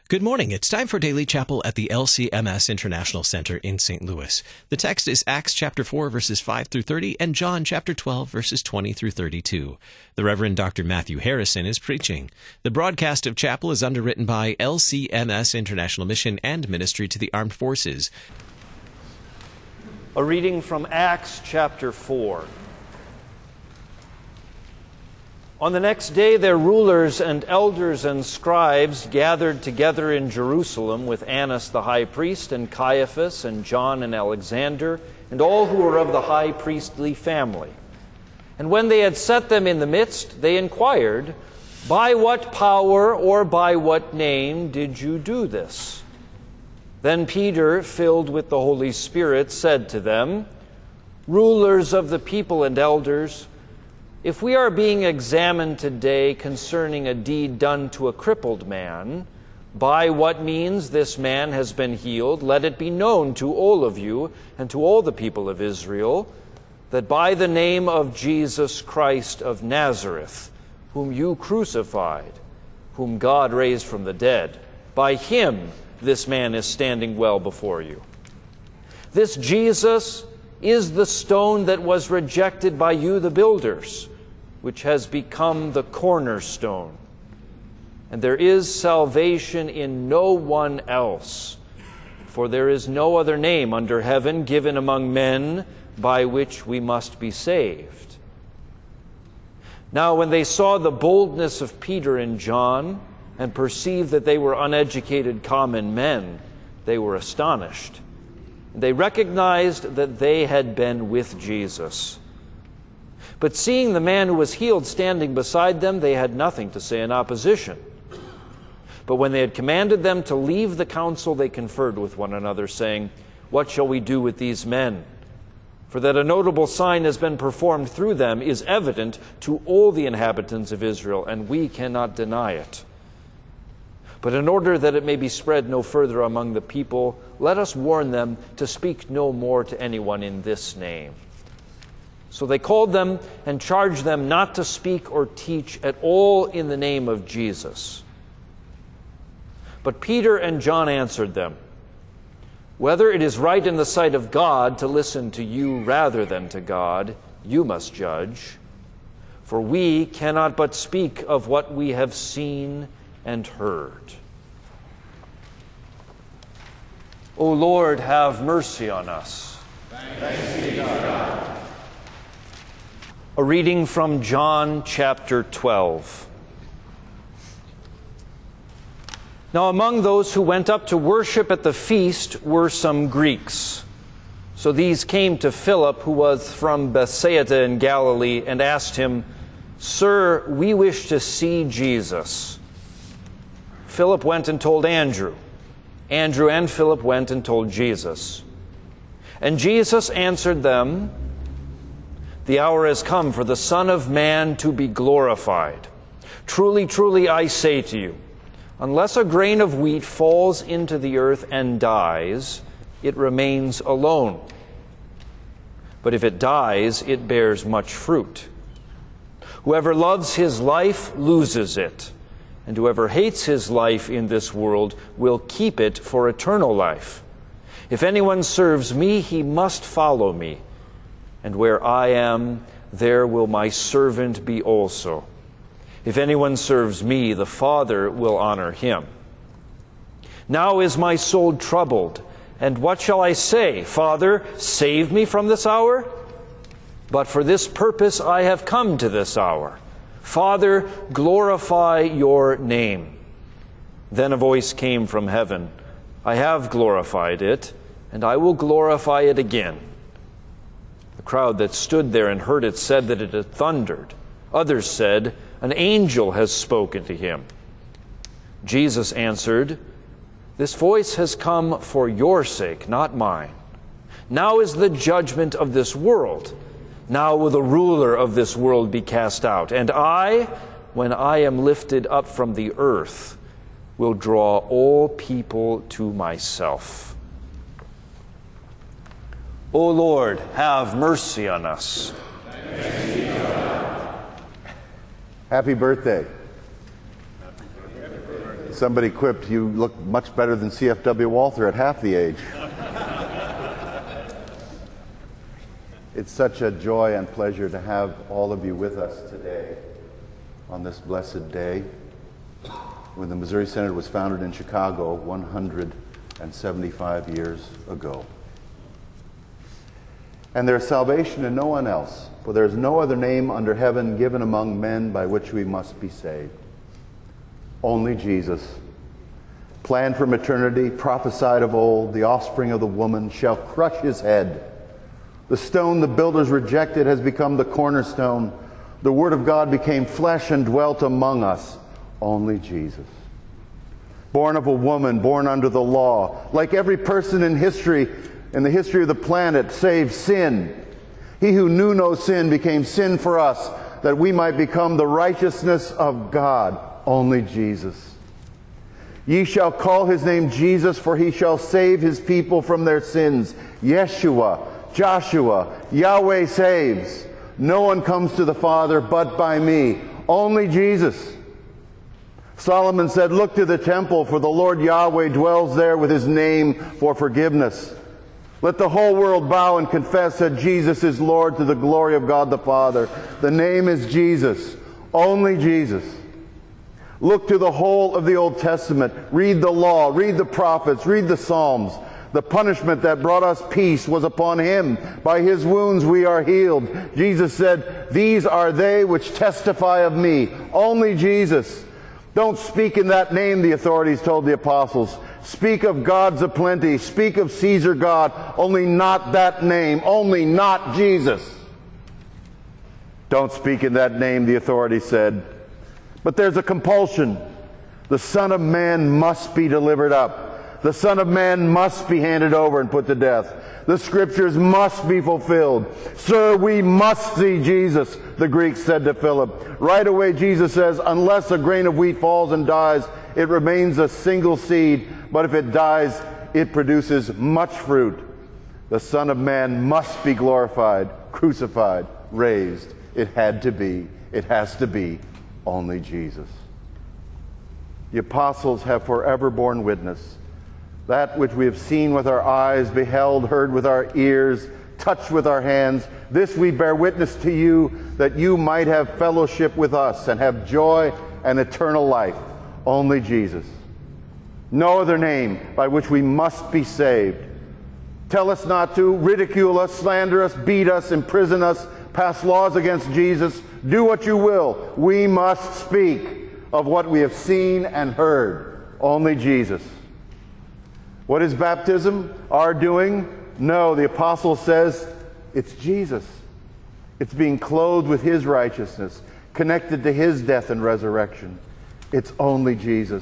Good morning. It's time for Daily Chapel at the LCMS International Center in St. Louis. The text is Acts chapter 4, verses 5 through 30, and John chapter 12, verses 20 through 32. The Reverend Dr. Matthew Harrison is preaching. The broadcast of chapel is underwritten by LCMS International Mission and Ministry to the Armed Forces. A reading from Acts chapter 4. On the next day, their rulers and elders and scribes gathered together in Jerusalem with Annas the high priest and Caiaphas and John and Alexander and all who were of the high priestly family. And when they had set them in the midst, they inquired, "By what power or by what name did you do this?" Then Peter, filled with the Holy Spirit, said to them, "Rulers of the people and elders, if we are being examined today concerning a deed done to a crippled man, by what means this man has been healed, let it be known to all of you and to all the people of Israel, that by the name of Jesus Christ of Nazareth, whom you crucified, whom God raised from the dead, by him this man is standing well before you. This Jesus is the stone that was rejected by you, the builders, which has become the cornerstone. And there is salvation in no one else, for there is no other name under heaven given among men by which we must be saved." Now when they saw the boldness of Peter and John and perceived that they were uneducated common men, they were astonished. They recognized that they had been with Jesus. But seeing the man who was healed standing beside them, they had nothing to say in opposition. But when they had commanded them to leave the council, they conferred with one another, saying, "What shall we do with these men? For that a notable sign has been performed through them is evident to all the inhabitants of Israel, and we cannot deny it. But in order that it may be spread no further among the people, let us warn them to speak no more to anyone in this name." So they called them and charged them not to speak or teach at all in the name of Jesus. But Peter and John answered them, "Whether it is right in the sight of God to listen to you rather than to God, you must judge. For we cannot but speak of what we have seen and heard." O Lord, have mercy on us. Thanks be to God. A reading from John chapter 12. Now among those who went up to worship at the feast were some Greeks. So these came to Philip, who was from Bethsaida in Galilee, and asked him, "Sir, we wish to see Jesus." Philip went and told Andrew. Andrew and Philip went and told Jesus. And Jesus answered them, "The hour has come for the Son of Man to be glorified. Truly, truly, I say to you, unless a grain of wheat falls into the earth and dies, it remains alone. But if it dies, it bears much fruit. Whoever loves his life loses it, and whoever hates his life in this world will keep it for eternal life. If anyone serves me, he must follow me. And where I am, there will my servant be also. If anyone serves me, the Father will honor him. Now is my soul troubled, and what shall I say? Father, save me from this hour? But for this purpose I have come to this hour. Father, glorify your name." Then a voice came from heaven, "I have glorified it, and I will glorify it again." The crowd that stood there and heard it said that it had thundered. Others said, "An angel has spoken to him." Jesus answered, "This voice has come for your sake, not mine. Now is the judgment of this world. Now will the ruler of this world be cast out. And I, when I am lifted up from the earth, will draw all people to myself." O Lord, have mercy on us. Happy birthday. Somebody quipped, "You look much better than C.F.W. Walther at half the age." It's such a joy and pleasure to have all of you with us today on this blessed day when the Missouri Synod was founded in Chicago 175 years ago. And there is salvation in no one else, for there is no other name under heaven given among men by which we must be saved. Only Jesus. Planned from eternity, prophesied of old, the offspring of the woman shall crush his head. The stone the builders rejected has become the cornerstone. The Word of God became flesh and dwelt among us. Only Jesus. Born of a woman, born under the law. Like every person in history, in the history of the planet, save sin. He who knew no sin became sin for us, that we might become the righteousness of God. Only Jesus. Ye shall call his name Jesus, for he shall save his people from their sins. Yeshua, Joshua, Yahweh saves. No one comes to the Father but by me. Only Jesus. Solomon said, "Look to the temple, for the Lord Yahweh dwells there with his name for forgiveness." Let the whole world bow and confess that Jesus is Lord to the glory of God the Father. The name is Jesus. Only Jesus. Look to the whole of the Old Testament. Read the law, read the prophets, read the Psalms. The punishment that brought us peace was upon him. By his wounds we are healed. Jesus said, "These are they which testify of me." Only Jesus. Don't speak in that name, the authorities told the apostles. Speak of gods aplenty. Speak of Caesar God. Only not that name. Only not Jesus. Don't speak in that name, the authorities said. But there's a compulsion. The Son of Man must be delivered up. The Son of Man must be handed over and put to death. The Scriptures must be fulfilled. "Sir, we must see Jesus," the Greeks said to Philip. Right away Jesus says, "Unless a grain of wheat falls and dies, it remains a single seed. But if it dies, it produces much fruit." The Son of Man must be glorified, crucified, raised. It had to be. It has to be. Only Jesus. The apostles have forever borne witness. That which we have seen with our eyes, beheld, heard with our ears, touched with our hands, this we bear witness to you, that you might have fellowship with us and have joy and eternal life. Only Jesus. No other name by which we must be saved. Tell us not to, ridicule us, slander us, beat us, imprison us, pass laws against Jesus. Do what you will. We must speak of what we have seen and heard. Only Jesus. What is baptism? Our doing? No, the apostle says it's Jesus. It's being clothed with his righteousness, connected to his death and resurrection. It's only Jesus.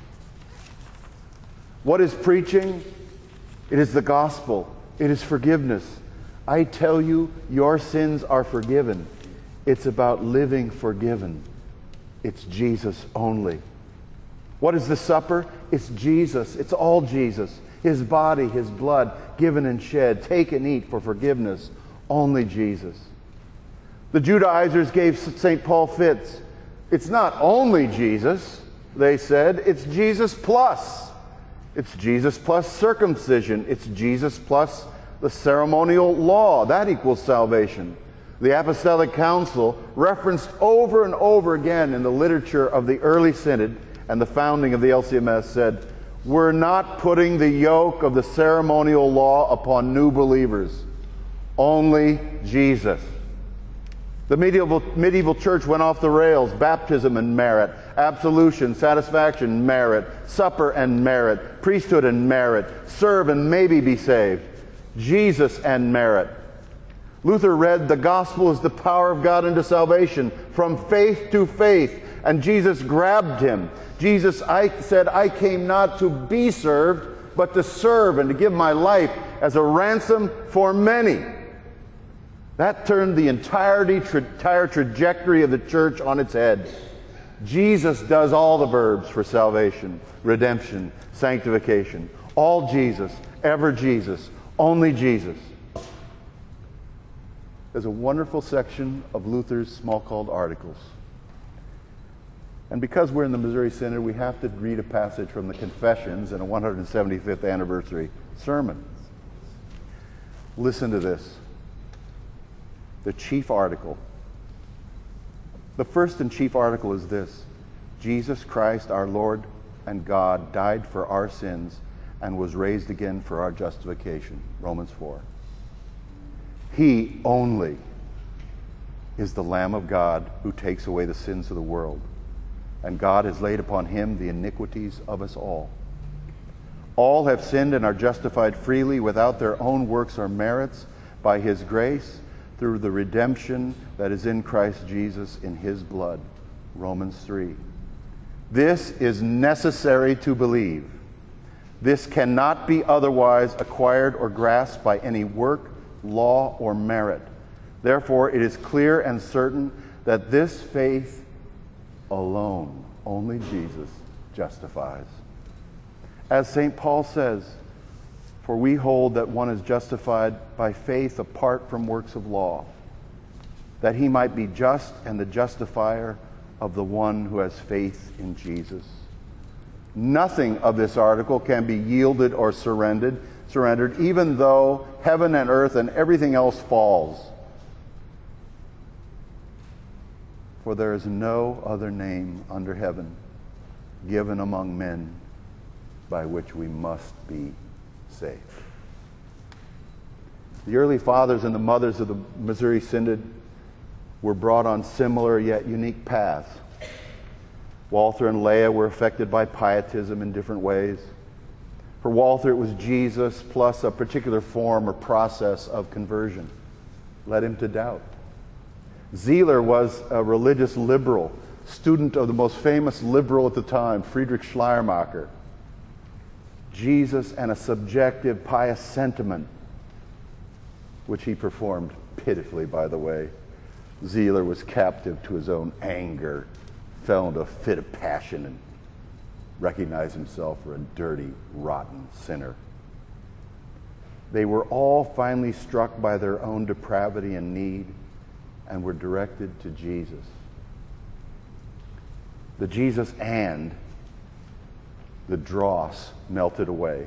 What is preaching? It is the gospel. It is forgiveness. I tell you, your sins are forgiven. It's about living forgiven. It's Jesus only. What is the supper? It's Jesus. It's all Jesus. His body, his blood, given and shed. Take and eat for forgiveness. Only Jesus. The Judaizers gave St. Paul fits. It's not only Jesus, they said. It's Jesus plus. It's Jesus plus circumcision. It's Jesus plus the ceremonial law. That equals salvation. The Apostolic Council, referenced over and over again in the literature of the early synod and the founding of the LCMS, said, "We're not putting the yoke of the ceremonial law upon new believers. Only Jesus." The medieval church went off the rails. Baptism and merit, absolution, satisfaction, merit, supper and merit, priesthood and merit, serve and maybe be saved. Jesus and merit. Luther read, "The gospel is the power of God unto salvation, from faith to faith." And Jesus grabbed him. Jesus said, "I came not to be served, but to serve and to give my life as a ransom for many." That turned the entire trajectory of the church on its head. Jesus does all the verbs for salvation, redemption, sanctification. All Jesus, ever Jesus, only Jesus. There's a wonderful section of Luther's Smalcald Articles. And because we're in the Missouri Synod, we have to read a passage from the Confessions in a 175th anniversary sermon. Listen to this. The chief article. The first and chief article is this: Jesus Christ, our Lord and God, died for our sins and was raised again for our justification. Romans 4. He only is the Lamb of God who takes away the sins of the world. And God has laid upon him the iniquities of us all. All have sinned and are justified freely without their own works or merits by his grace through the redemption that is in Christ Jesus in his blood. Romans 3. This is necessary to believe. This cannot be otherwise acquired or grasped by any work, law, or merit. Therefore, it is clear and certain that this faith alone, only Jesus, justifies. As St. Paul says, for we hold that one is justified by faith apart from works of law, that he might be just and the justifier of the one who has faith in Jesus. Nothing of this article can be yielded or surrendered, even though heaven and earth and everything else falls. For there is no other name under heaven given among men by which we must be saved. The early fathers and the mothers of the Missouri Synod were brought on similar yet unique paths. Walther and Leah were affected by pietism in different ways. For Walther, it was Jesus plus a particular form or process of conversion led him to doubt. Zeeler was a religious liberal, student of the most famous liberal at the time, Friedrich Schleiermacher. Jesus and a subjective pious sentiment, which he performed pitifully, by the way. Zeeler was captive to his own anger, fell into a fit of passion, and recognized himself for a dirty, rotten sinner. They were all finally struck by their own depravity and need, and were directed to Jesus. The Jesus and the dross melted away.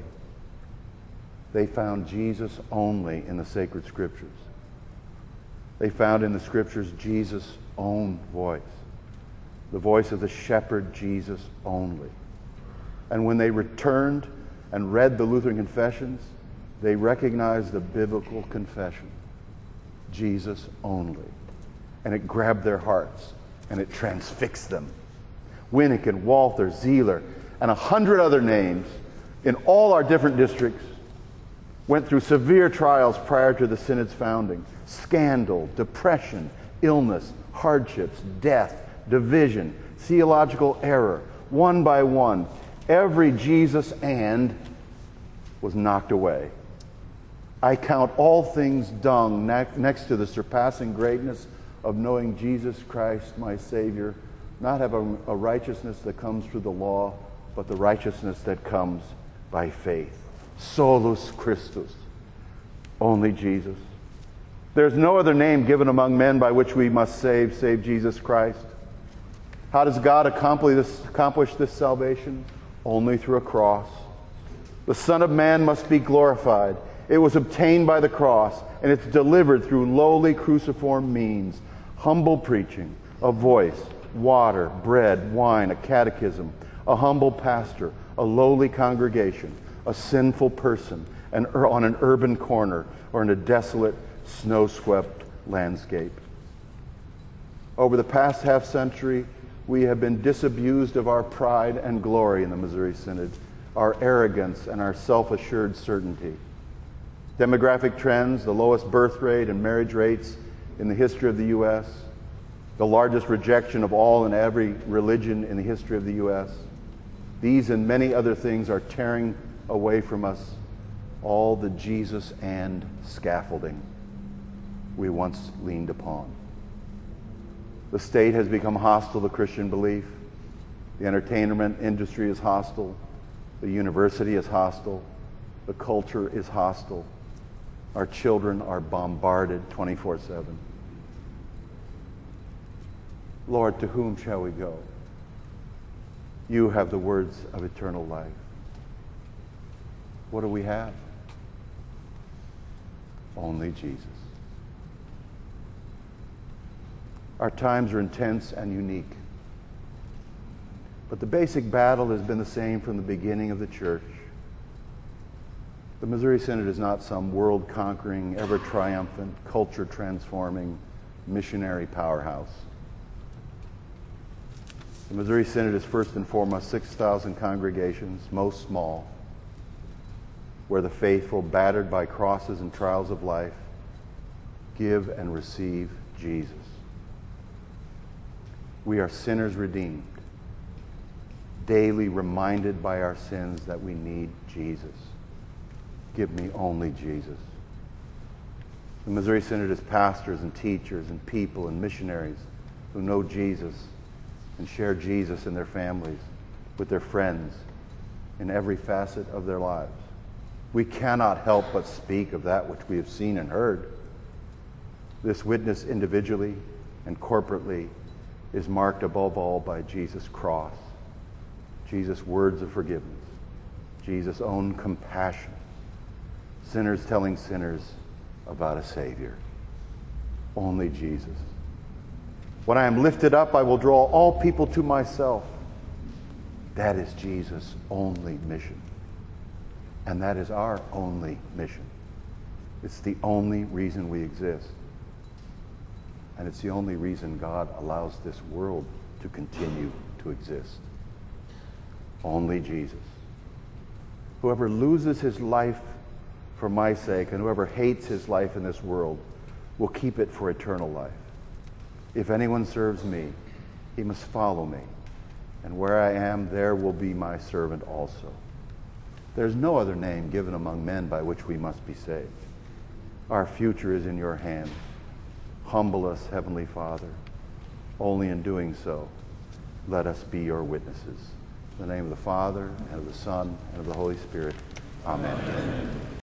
They found Jesus only in the sacred scriptures. They found in the scriptures Jesus' own voice, the voice of the shepherd Jesus only. And when they returned and read the Lutheran confessions, they recognized the biblical confession, Jesus only. And it grabbed their hearts, and it transfixed them. Winnick, Walther, Zeeler, and 100 other names in all our different districts went through severe trials prior to the Synod's founding. Scandal, depression, illness, hardships, death, division, theological error. One by one, every Jesus and was knocked away. I count all things dung next to the surpassing greatness of knowing Jesus Christ, my Savior, not having a righteousness that comes through the law, but the righteousness that comes by faith. Solus Christus, only Jesus. There's no other name given among men by which we must save Jesus Christ. How does God accomplish this salvation? Only through a cross. The Son of Man must be glorified. It was obtained by the cross, and it's delivered through lowly cruciform means. Humble preaching, a voice, water, bread, wine, a catechism, a humble pastor, a lowly congregation, a sinful person, on an urban corner or in a desolate, snow-swept landscape. Over the past half-century, we have been disabused of our pride and glory in the Missouri Synod, our arrogance and our self-assured certainty. Demographic trends, the lowest birth rate and marriage rates in the history of the U.S., the largest rejection of all and every religion in the history of the U.S. These and many other things are tearing away from us all the Jesus and scaffolding we once leaned upon. The state has become hostile to Christian belief. The entertainment industry is hostile. The university is hostile. The culture is hostile. Our children are bombarded 24/7. Lord, to whom shall we go? You have the words of eternal life. What do we have? Only Jesus. Our times are intense and unique. But the basic battle has been the same from the beginning of the church. The Missouri Synod is not some world-conquering, ever-triumphant, culture-transforming missionary powerhouse. The Missouri Synod is first and foremost 6,000 congregations, most small, where the faithful, battered by crosses and trials of life, give and receive Jesus. We are sinners redeemed, daily reminded by our sins that we need Jesus. Give me only Jesus. The Missouri Synod is pastors and teachers and people and missionaries who know Jesus and share Jesus in their families, with their friends, in every facet of their lives. We cannot help but speak of that which we have seen and heard. This witness individually and corporately is marked above all by Jesus' cross, Jesus' words of forgiveness, Jesus' own compassion, sinners telling sinners about a Savior. Only Jesus. When I am lifted up, I will draw all people to myself. That is Jesus' only mission. And that is our only mission. It's the only reason we exist. And it's the only reason God allows this world to continue to exist. Only Jesus. Whoever loses his life for my sake, and whoever hates his life in this world, will keep it for eternal life. If anyone serves me, he must follow me. And where I am, there will be my servant also. There's no other name given among men by which we must be saved. Our future is in your hand. Humble us, Heavenly Father. Only in doing so, let us be your witnesses. In the name of the Father, and of the Son, and of the Holy Spirit. Amen. Amen.